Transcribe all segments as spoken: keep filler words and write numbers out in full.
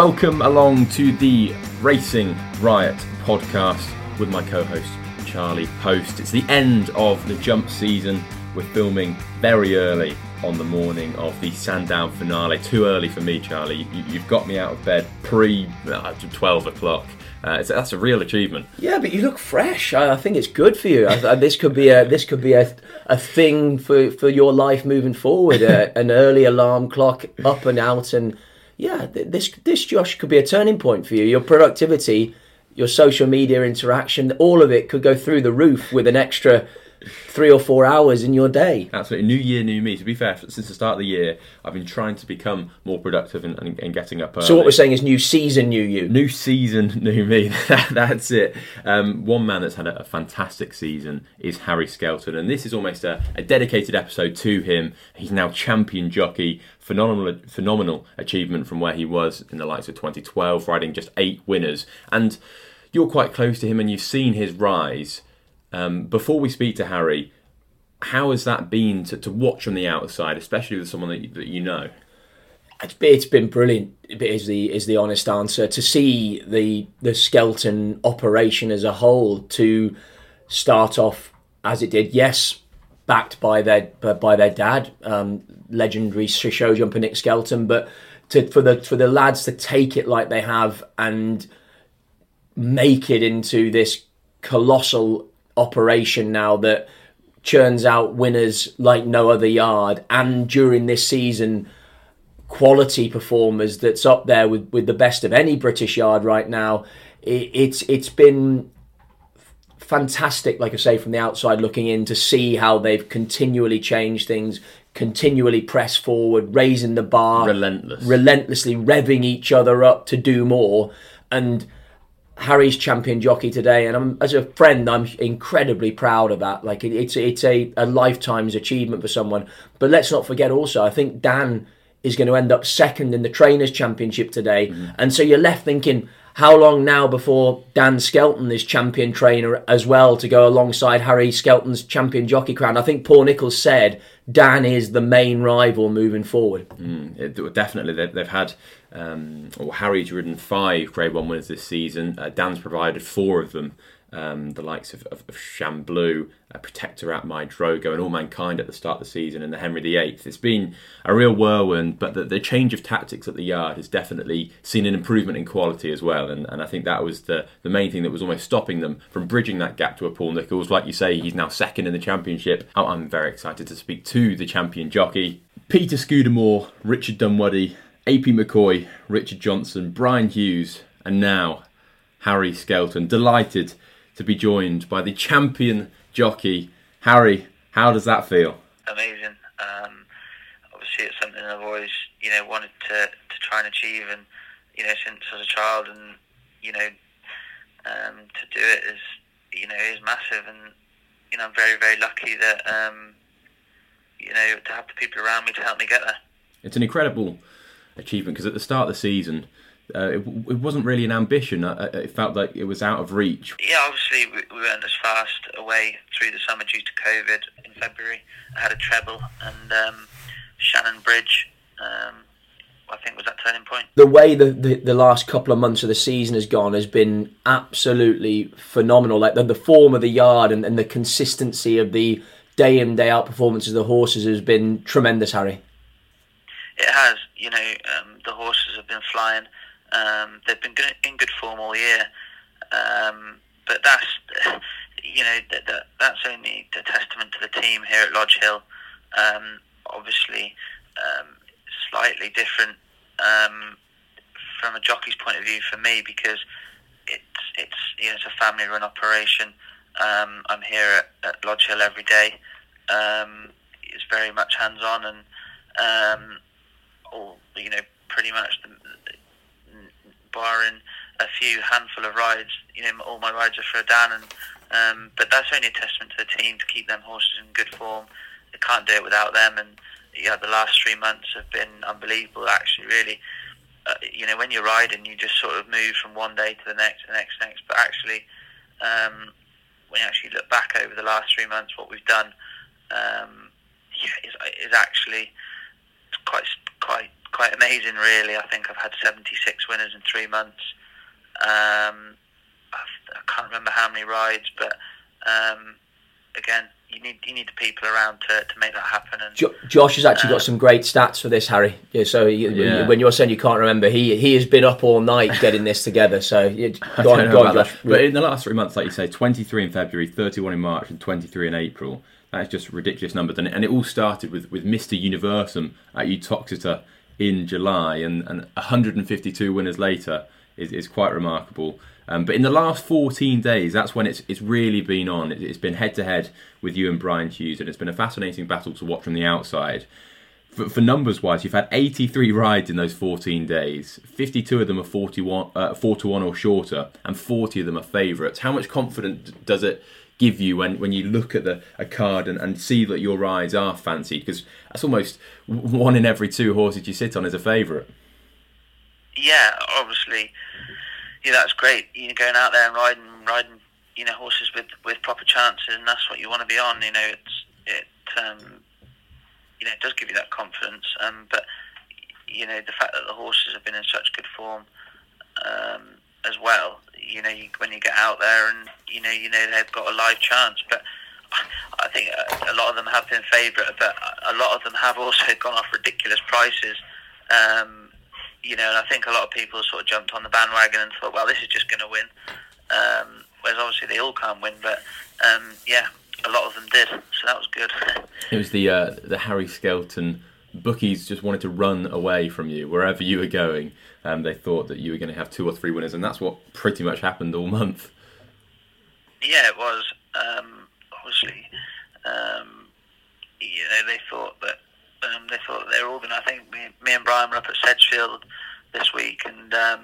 Welcome along to the Racing Riot podcast with my co-host Charlie Post. It's the end of the jump season. We're filming very early on the morning of the Sandown finale. Too early for me, Charlie. You, you've got me out of bed pre uh, twelve o'clock. Uh, it's, that's a real achievement. Yeah, but you look fresh. I, I think it's good for you. I, I, this could be a this could be a a thing for, for your life moving forward. Uh, an early alarm clock, up and out, and yeah, this this Josh could be a turning point for you. Your productivity, your social media interaction, all of it could go through the roof with an extra three or four hours in your day. Absolutely. New year, new me. To be fair, since the start of the year, I've been trying to become more productive and, and, and getting up early. So what we're saying is new season, new you. New season, new me. That's it. Um, one man that's had a, a fantastic season is Harry Skelton, and this is almost a, a dedicated episode to him. He's now champion jockey. Phenomenal, phenomenal achievement from where he was in the likes of twenty twelve, riding just eight winners. And you're quite close to him, and you've seen his rise. Um, before we speak to Harry, how has that been to, to watch from the outside, especially with someone that you, that you know? It's been, it's been brilliant. Is the is the honest answer. To see the the Skelton operation as a whole to start off as it did. Yes, backed by their by their dad, um, legendary show jumper Nick Skelton, but to, for the for the lads to take it like they have and make it into this colossal operation now that churns out winners like no other yard, and during this season quality performers that's up there with, with the best of any British yard right now. It, it's it's been fantastic, like I say, from the outside looking in, to see how they've continually changed things, continually press forward, raising the bar, relentless relentlessly revving each other up to do more. And Harry's champion jockey today, and I'm, as a friend, I'm incredibly proud of that. Like it, it's it's a, a lifetime's achievement for someone. But let's not forget also, I think Dan is going to end up second in the Trainers' Championship today, mm-hmm. and so you're left thinking, how long now before Dan Skelton is champion trainer as well, to go alongside Harry Skelton's champion jockey crown? I think Paul Nicholls said Dan is the main rival moving forward. Mm, it, definitely, they've, they've had. Um, well, Harry's ridden five Grade One winners this season. Uh, Dan's provided four of them. Um, the likes of, of, of Shamblu, uh, Protector at My Drogo, and All Mankind at the start of the season, and the Henry the Eighth. It's been a real whirlwind, but the, the change of tactics at the yard has definitely seen an improvement in quality as well. And, and I think that was the, the main thing that was almost stopping them from bridging that gap to a Paul Nicholls. Like you say, he's now second in the championship. Oh, I'm very excited to speak to the champion jockey, Peter Scudamore, Richard Dunwoody, A P McCoy, Richard Johnson, Brian Hughes, and now Harry Skelton. Delighted to be joined by the champion jockey. Harry, how does that feel? Amazing. Um, obviously, it's something I've always, you know, wanted to, to try and achieve, and you know, since as a child, and you know, um, to do it is, you know, is massive, and you know, I'm very, very lucky that, um, you know, to have the people around me to help me get there. It's an incredible achievement, because at the start of the season, uh, it, it wasn't really an ambition. Uh, it felt like it was out of reach. Yeah, obviously we, we weren't as fast away through the summer due to COVID. In February, I had a treble, and um, Shannon Bridge, um, I think, was that turning point. The way the, the, the last couple of months of the season has gone has been absolutely phenomenal. Like the, the form of the yard and, and the consistency of the day in, day out performances of the horses has been tremendous, Harry. It has. You know, um, the horses have been flying. Um, they've been good, in good form all year. Um, but that's, you know, that, that, that's only a testament to the team here at Lodge Hill. Um, obviously, um, slightly different um, from a jockey's point of view for me, because it's it's you know, it's a family-run operation. Um, I'm here at, at Lodge Hill every day. Um, it's very much hands-on, and um, all you know, pretty much the, barring a few handful of rides, you know, all my rides are for Dan, and um, but that's only a testament to the team to keep them horses in good form. They can't do it without them, and yeah, the last three months have been unbelievable. Actually, really, uh, you know, when you're riding, you just sort of move from one day to the next, the next, next. But actually, um, when you actually look back over the last three months, what we've done um, yeah, is, is actually quite, quite, quite amazing, really. I think I've had seventy-six winners in three months. Um, I've, I can't remember how many rides, but um, again, you need you need the people around to, to make that happen. And jo- Josh has actually um, got some great stats for this, Harry. Yeah, so he, Yeah. when you're saying you can't remember, he he has been up all night getting this together. So yeah, go on, go on, Josh. But in the last three months, like you say, twenty-three in February, thirty-one in March, and twenty-three in April. That's just ridiculous numbers, and, and it all started with, with Mister Universum at Uttoxeter in July, and, and one hundred fifty-two winners later is, is quite remarkable. Um, but in the last fourteen days, that's when it's it's really been on. It, it's been head to head with you and Brian Hughes, and it's been a fascinating battle to watch from the outside. For, for numbers wise, you've had eighty-three rides in those fourteen days. fifty-two of them are forty-one, uh, four to one or shorter, and forty of them are favourites. How much confidence does it give you when, when you look at the a card and, and see that your rides are fancied? Because that's almost one in every two horses you sit on is a favourite. Yeah, obviously, yeah, that's great. You know, going out there and riding, riding, you know, horses with, with proper chances, and that's what you want to be on. You know, it's it, um, you know, it does give you that confidence. Um, but you know, the fact that the horses have been in such good form, um, as well. You know, you, when you get out there, and you know, you know they've got a live chance. But I think a lot of them have been favourite, but a lot of them have also gone off ridiculous prices. Um, You know, and I think a lot of people sort of jumped on the bandwagon and thought, well, this is just going to win. Um, whereas obviously they all can't win, but um, yeah, a lot of them did, so that was good. It was the uh, the Harry Skelton bookies just wanted to run away from you wherever you were going. Um, they thought that you were going to have two or three winners, and that's what pretty much happened all month. Yeah, it was. Um, obviously, um, you know, they thought that um, they thought they were all going to. I think me, me and Brian were up at Sedgefield this week, and um,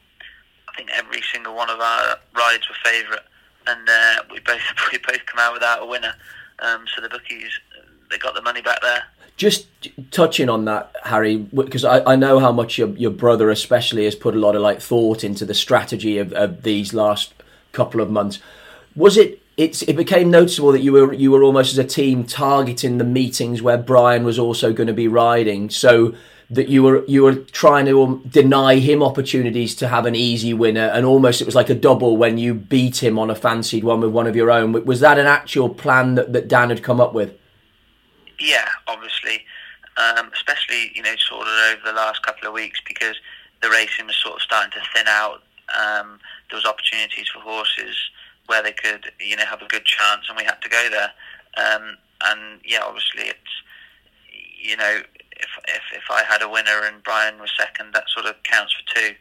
I think every single one of our rides were favourite, and uh, we both we both come out without a winner. Um, so the bookies, they got the money back there. Just touching on that, Harry, because I, I know how much your your brother especially has put a lot of like thought into the strategy of, of these last couple of months. Was it? It's it became noticeable that you were you were almost as a team targeting the meetings where Brian was also going to be riding, so that you were you were trying to deny him opportunities to have an easy winner, and almost it was like a double when you beat him on a fancied one with one of your own. Was that an actual plan that, that Dan had come up with? Yeah, obviously, um, especially, you know, sort of over the last couple of weeks, because the racing was sort of starting to thin out. Um, there was opportunities for horses where they could, you know, have a good chance, and we had to go there. Um, and yeah, obviously, it's, you know, if if if I had a winner and Brian was second, that sort of counts for two.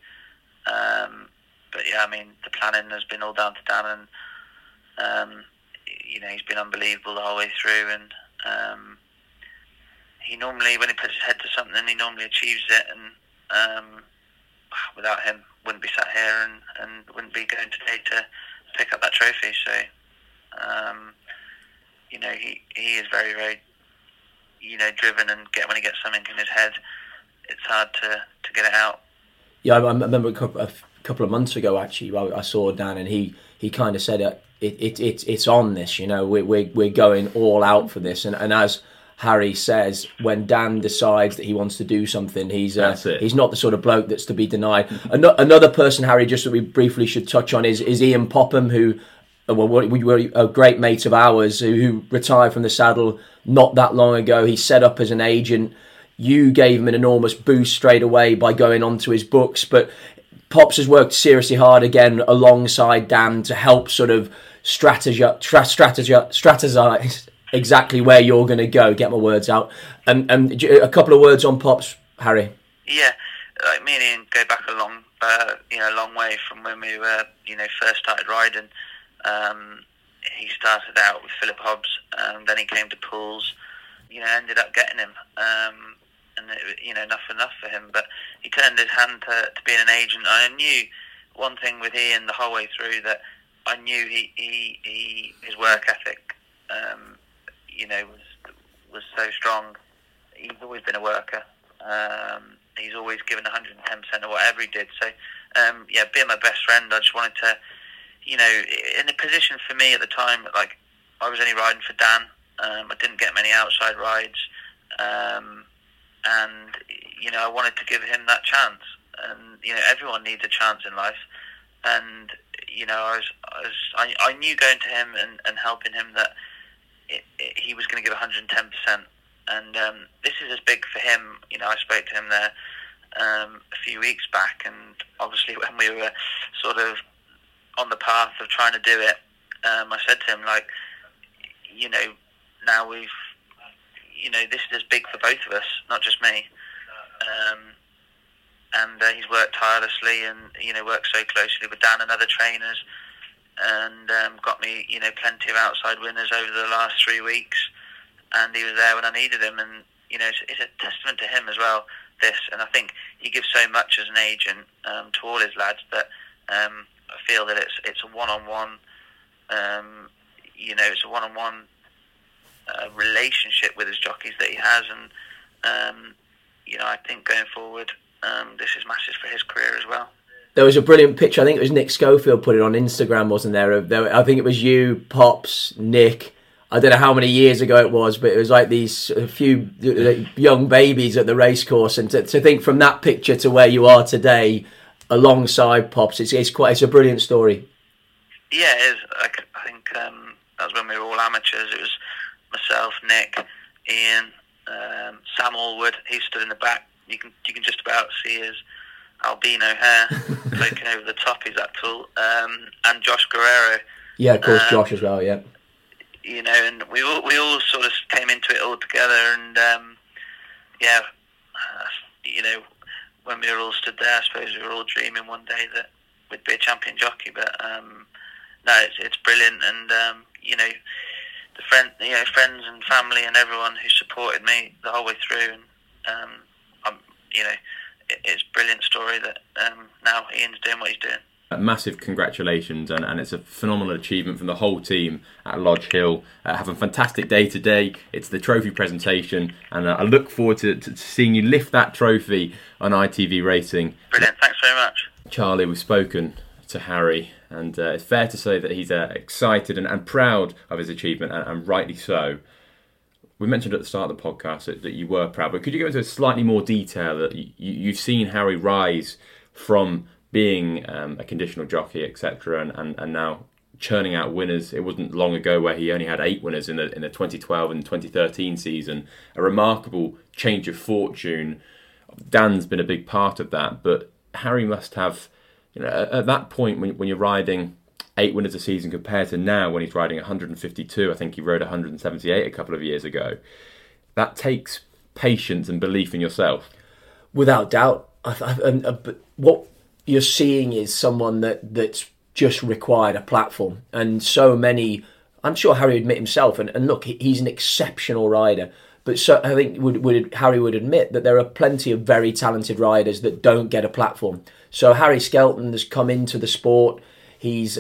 Um, but yeah, I mean, the planning has been all down to Dan, and um, you know, he's been unbelievable the whole way through, and um, he normally, when he puts his head to something, he normally achieves it, and um, without him, wouldn't be sat here and, and wouldn't be going today to pick up that trophy. So, um, you know, he, he is very, very, you know, driven, and get when he gets something in his head, it's hard to, to get it out. Yeah, I remember a couple, a couple of months ago, actually, I saw Dan, and he, he kind of said, it, it, it, it's on this, you know, we're, we're, we're going all out for this. And, and as Harry says, when Dan decides that he wants to do something, he's uh, he's not the sort of bloke that's to be denied. An- another person, Harry, just that we briefly should touch on is, is Ian Popham, who well, we were a great mate of ours who, who retired from the saddle not that long ago. He set up as an agent. You gave him an enormous boost straight away by going onto his books, but Pops has worked seriously hard again alongside Dan to help sort of strategize, strategize, strategize exactly where you're going to go. Get my words out. And and a couple of words on Pops, Harry. Yeah, like me and Ian go back a long, uh, you know, a long way from when we were, you know, first started riding. Um, he started out with Philip Hobbs, and then he came to Pools. You know, ended up getting him, um, and it, you know, enough enough for him. But he turned his hand to, to being an agent. I knew one thing with Ian the whole way through, that I knew he, he, he his work ethic, um, you know, was was so strong. He's always been a worker. Um, he's always given one hundred ten percent of whatever he did. So, um, yeah, being my best friend, I just wanted to, you know, in a position for me at the time, like, I was only riding for Dan. Um, I didn't get many outside rides. Um, and you know I wanted to give him that chance. And you know everyone needs a chance in life, and you know I was I was I, I knew going to him and, and helping him that it, it, he was going to give one hundred ten percent. And um, this is as big for him. You know I spoke to him there um, a few weeks back, and obviously when we were sort of on the path of trying to do it, um, I said to him, like, you know, now we've, you know, this is as big for both of us, not just me. Um, and uh, he's worked tirelessly and, you know, worked so closely with Dan and other trainers, and um, got me, you know, plenty of outside winners over the last three weeks. And he was there when I needed him, and, you know, it's, it's a testament to him as well, this. And I think he gives so much as an agent um, to all his lads that um, I feel that it's it's a one-on-one, um, you know, it's a one-on-one uh, relationship with his jockeys that he has, and um, you know, I think going forward, um, this is massive for his career as well. There was a brilliant picture. I think it was Nick Schofield put it on Instagram, wasn't there? there I think it was you, Pops, Nick. I don't know how many years ago it was, but it was like these a few young babies at the racecourse, and to, to think from that picture to where you are today, alongside Pops, it's, it's quite it's a brilliant story. Yeah, it is. I, I think um, that was when we were all amateurs. It was myself, Nick, Ian, um, Sam Allwood. He stood in the back. You can you can just about see his albino hair poking over the top. He's that tall. Um, and Josh Guerrero. Yeah, of course, um, Josh as well. Yeah. You know, and we all we all sort of came into it all together, and um, yeah, uh, you know, when we were all stood there, I suppose we were all dreaming one day that we'd be a champion jockey. But um, no, it's it's brilliant, and um, you know, the friend, you know, friends and family and everyone who supported me the whole way through, and um, I'm, you know, it, it's a brilliant story that um, now Ian's doing what he's doing. Massive congratulations, and, and it's a phenomenal achievement from the whole team at Lodge Hill. Uh, have a fantastic day today. It's the trophy presentation, and uh, I look forward to, to seeing you lift that trophy on I T V Racing. Brilliant, thanks very much. Charlie, we've spoken to Harry, and uh, it's fair to say that he's uh, excited and, and proud of his achievement, and, and rightly so. We mentioned at the start of the podcast that, that you were proud, but could you go into slightly more detail that you, you've seen Harry rise from being um, a conditional jockey, et cetera, and, and, and now churning out winners? It wasn't long ago where he only had eight winners in the in the twenty twelve and twenty thirteen season. A remarkable change of fortune. Dan's been a big part of that, but Harry must have, you know, at, at that point when when you're riding eight winners a season compared to now when he's riding one hundred fifty-two. I think he rode one hundred seventy-eight a couple of years ago. That takes patience and belief in yourself. Without doubt. I, I, and, uh, but what you're seeing is someone that that's just required a platform, and so many. I'm sure Harry would admit himself, and, and look, he's an exceptional rider. But so I think would, would Harry would admit that there are plenty of very talented riders that don't get a platform. So Harry Skelton has come into the sport. He's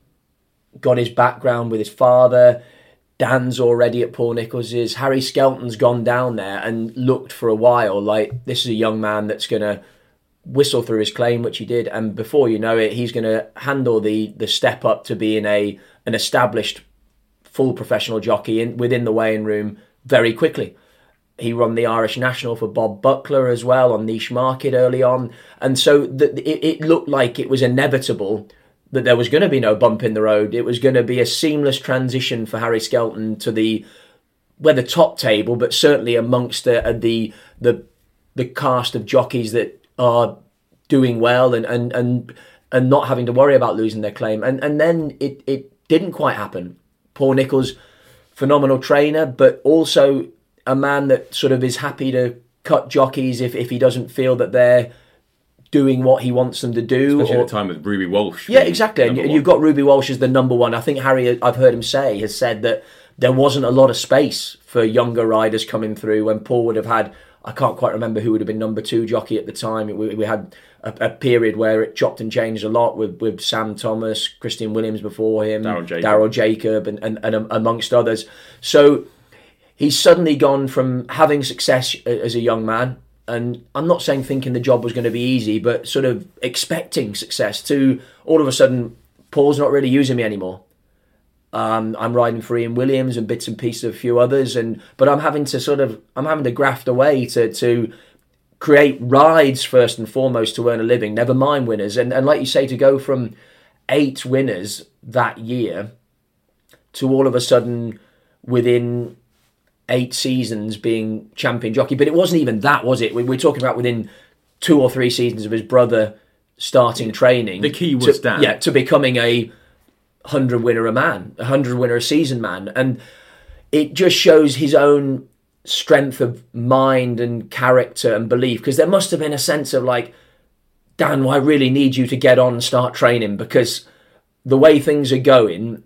got his background with his father. Dan's already at Paul Nichols's. Harry Skelton's gone down there and looked for a while like this is a young man that's going to whistle through his claim, which he did, and before you know it, he's going to handle the the step up to being a an established full professional jockey in, within the weighing room very quickly. He won the Irish National for Bob Buckler as well on Niche Market early on, and so the, it, it looked like it was inevitable that there was going to be no bump in the road. It was going to be a seamless transition for Harry Skelton to the whether top table, but certainly amongst the the the, the cast of jockeys that are doing well and, and and and not having to worry about losing their claim. And and then it, it didn't quite happen. Paul Nicholls, phenomenal trainer, but also a man that sort of is happy to cut jockeys if, if he doesn't feel that they're doing what he wants them to do. Especially or, at the time with Ruby Walsh. Yeah, exactly. And you've got Ruby Walsh as the number one. I think Harry, I've heard him say, has said that there wasn't a lot of space for younger riders coming through when Paul would have had, I can't quite remember who would have been number two jockey at the time. We, we had a, a period where it chopped and changed a lot with, with Sam Thomas, Christian Williams before him, Darryl Jacob, Darryl Jacob and, and, and amongst others. So he's suddenly gone from having success as a young man, and I'm not saying thinking the job was going to be easy, but sort of expecting success, to all of a sudden, Paul's not really using me anymore. Um, I'm riding for Ian Williams and bits and pieces of a few others, and but I'm having to sort of I'm having to graft away to to create rides first and foremost to earn a living. Never mind winners, and and like you say, to go from eight winners that year to all of a sudden within eight seasons being champion jockey. But it wasn't even that, was it? We we're talking about within two or three seasons of his brother starting training. The key was to, Dan. Yeah, to becoming a hundred winner a man, a hundred winner a season man. And it just shows his own strength of mind and character and belief, because there must have been a sense of like, Dan, I really need you to get on and start training, because the way things are going,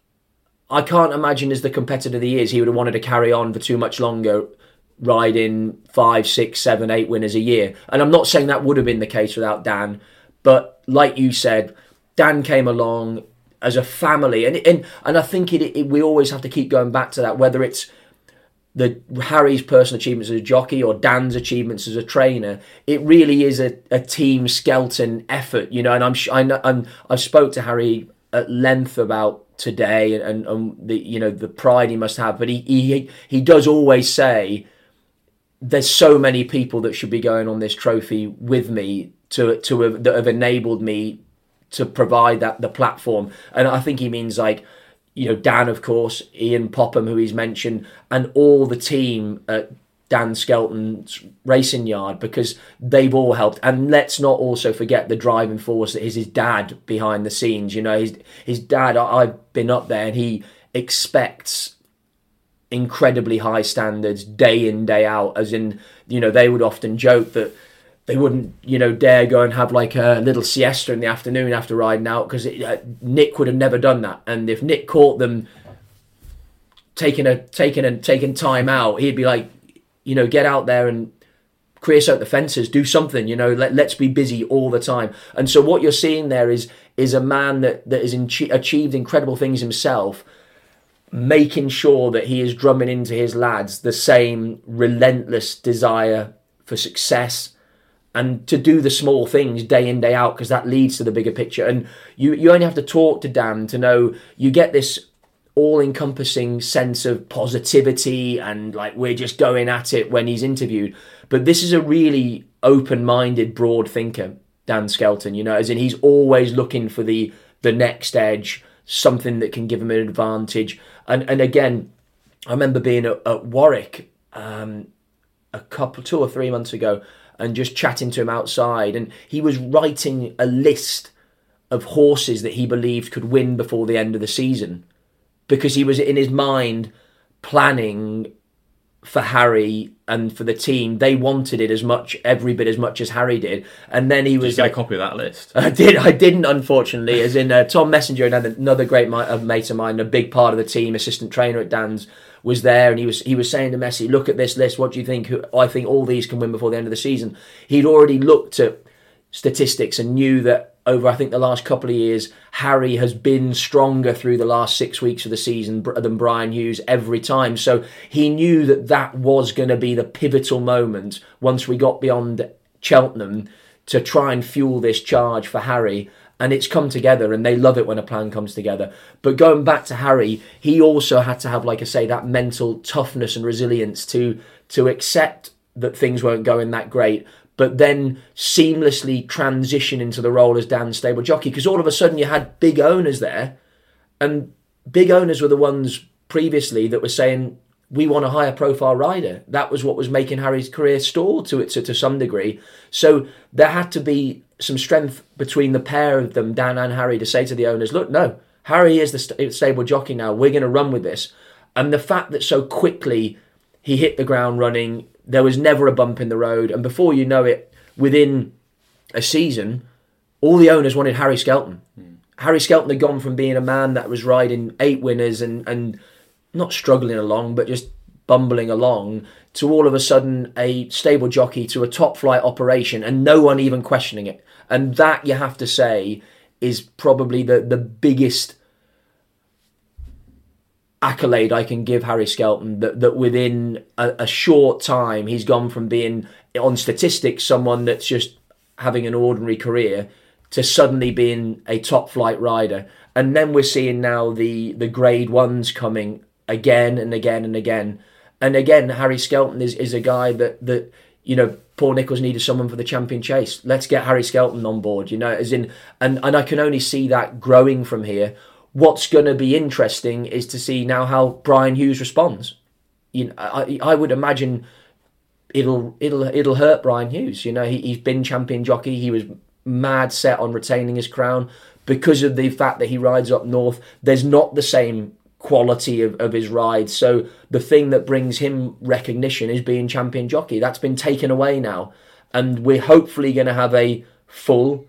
I can't imagine as the competitor he is, he would have wanted to carry on for too much longer, riding five, six, seven, eight winners a year. And I'm not saying that would have been the case without Dan, but like you said, Dan came along as a family, and and and I think it, it we always have to keep going back to that, whether it's the Harry's personal achievements as a jockey or Dan's achievements as a trainer. It really is a, a team Skelton effort, you know. And I'm I know, I'm I spoke to Harry at length about today and, and the you know the pride he must have, but he he he does always say there's so many people that should be going on this trophy with me to to have, that have enabled me to provide that the platform. And I think he means like, you know, Dan, of course, Ian Popham, who he's mentioned, and all the team at Dan Skelton's racing yard, because they've all helped. And let's not also forget the driving force that is his dad behind the scenes. You know, his his dad, I've been up there, and he expects incredibly high standards day in, day out, as in, you know, they would often joke that they wouldn't, you know, dare go and have like a little siesta in the afternoon after riding out, because uh, Nick would have never done that. And if Nick caught them taking a taking a taking time out, he'd be like, you know, get out there and creosote the fences, do something, you know, let, let's be busy all the time. And so what you're seeing there is is a man that, that has in, achieved incredible things himself, making sure that he is drumming into his lads the same relentless desire for success, and to do the small things day in, day out, because that leads to the bigger picture. And you, you only have to talk to Dan to know you get this all-encompassing sense of positivity and like we're just going at it when he's interviewed. But this is a really open-minded, broad thinker, Dan Skelton, you know, as in he's always looking for the the next edge, something that can give him an advantage. And and again, I remember being at, at Warwick um, a couple, two or three months ago, and just chatting to him outside, and he was writing a list of horses that he believed could win before the end of the season, because he was in his mind planning for Harry and for the team. They wanted it as much, every bit as much as Harry did. And then he was did you get like, a copy of that list? I did. I didn't, unfortunately. As in uh, Tom Messenger, another, another great mate of mine, a big part of the team, assistant trainer at Dan's, was there, and he was he was saying to Messi, look at this list, what do you think? I think all these can win before the end of the season. He'd already looked at statistics and knew that over, I think, the last couple of years, Harry has been stronger through the last six weeks of the season than Brian Hughes every time. So he knew that that was going to be the pivotal moment once we got beyond Cheltenham to try and fuel this charge for Harry. And it's come together, and they love it when a plan comes together. But going back to Harry, he also had to have, like I say, that mental toughness and resilience to to accept that things weren't going that great, but then seamlessly transition into the role as Dan's stable jockey. Because all of a sudden you had big owners there, and big owners were the ones previously that were saying, we want a higher profile rider. That was what was making Harry's career stall to it to, to some degree. So there had to be some strength between the pair of them, Dan and Harry, to say to the owners, look, no, Harry is the st- stable jockey now. We're going to run with this. And the fact that so quickly he hit the ground running, there was never a bump in the road. And before you know it, within a season, all the owners wanted Harry Skelton. Mm. Harry Skelton had gone from being a man that was riding eight winners and, and not struggling along, but just bumbling along, to all of a sudden a stable jockey to a top flight operation, and no one even questioning it. And that, you have to say, is probably the, the biggest accolade I can give Harry Skelton, that, that within a, a short time he's gone from being, on statistics, someone that's just having an ordinary career, to suddenly being a top flight rider. And then we're seeing now the, the grade ones coming again and again and again. And again, Harry Skelton is, is a guy that, that, you know, Paul Nicholls needed someone for the Champion Chase. Let's get Harry Skelton on board, you know, as in, and, and I can only see that growing from here. What's going to be interesting is to see now how Brian Hughes responds. You know, I, I would imagine it'll it'll it'll hurt Brian Hughes. You know, he, he's been champion jockey. He was mad set on retaining his crown because of the fact that he rides up north. There's not the same quality of, of his ride. So the thing that brings him recognition is being champion jockey. That's been taken away now. And we're hopefully going to have a full,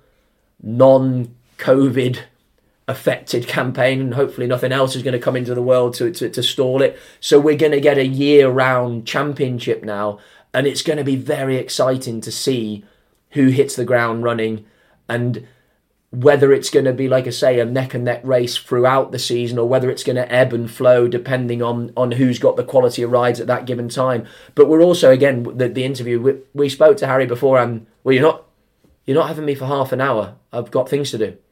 non-COVID affected campaign, and hopefully nothing else is going to come into the world to, to, to stall it. So we're going to get a year-round championship now, and it's going to be very exciting to see who hits the ground running, and whether it's going to be, like I say, a neck-and-neck race throughout the season, or whether it's going to ebb and flow depending on, on who's got the quality of rides at that given time. But we're also, again, the, the interview, we, we spoke to Harry before, and, well, you're not, you're not having me for half an hour. I've got things to do.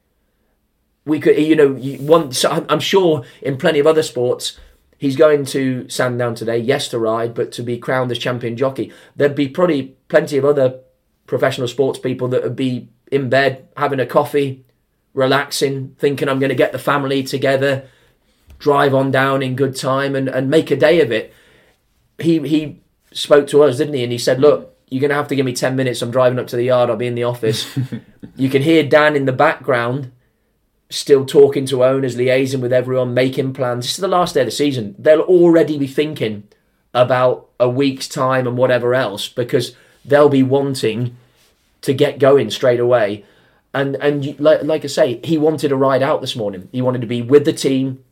We could, you know, you want. So I'm sure in plenty of other sports, he's going to Sandown today, yes, to ride, but to be crowned as champion jockey. There'd be probably plenty of other professional sports people that would be in bed, having a coffee, relaxing, thinking I'm going to get the family together, drive on down in good time and, and make a day of it. He he spoke to us, didn't he? And he said, look, you're going to have to give me ten minutes. I'm driving up to the yard. I'll be in the office. You can hear Dan in the background still talking to owners, liaising with everyone, making plans. This is the last day of the season. They'll already be thinking about a week's time and whatever else, because they'll be wanting to get going straight away. And and you, like, like I say, he wanted to ride out this morning. He wanted to be with the team,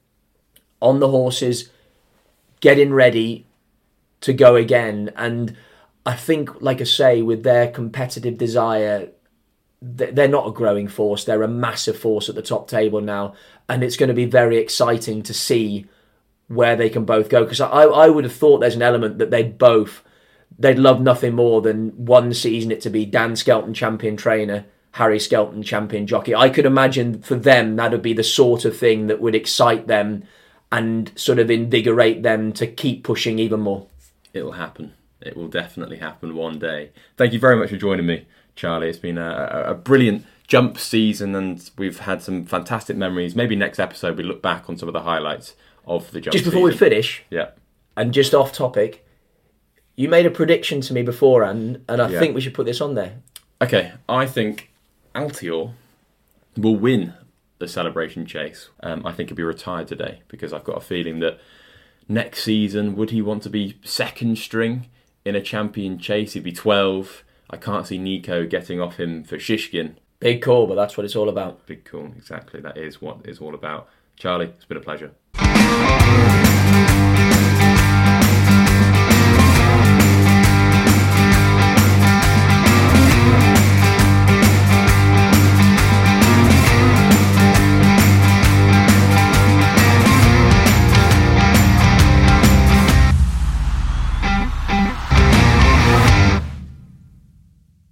on the horses, getting ready to go again. And I think, like I say, with their competitive desire, they're not a growing force. They're a massive force at the top table now. And it's going to be very exciting to see where they can both go. Because I, I would have thought there's an element that they'd both, they'd love nothing more than one season it to be Dan Skelton champion trainer, Harry Skelton champion jockey. I could imagine for them that would be the sort of thing that would excite them and sort of invigorate them to keep pushing even more. It'll happen. It will definitely happen one day. Thank you very much for joining me, Charlie. It's been a, a brilliant jump season, and we've had some fantastic memories. Maybe next episode we look back on some of the highlights of the jump season. Just before season. we finish, yeah, and just off topic, you made a prediction to me beforehand, and I yeah. think we should put this on there. Okay, I think Altior will win the Celebration Chase. Um, I think he'll be retired today, because I've got a feeling that next season, would he want to be second string in a champion chase? He'd be twelve. I can't see Nico getting off him for Shishkin. Big call, but that's what it's all about. Big call, exactly. That is what it's all about. Charlie, it's been a pleasure.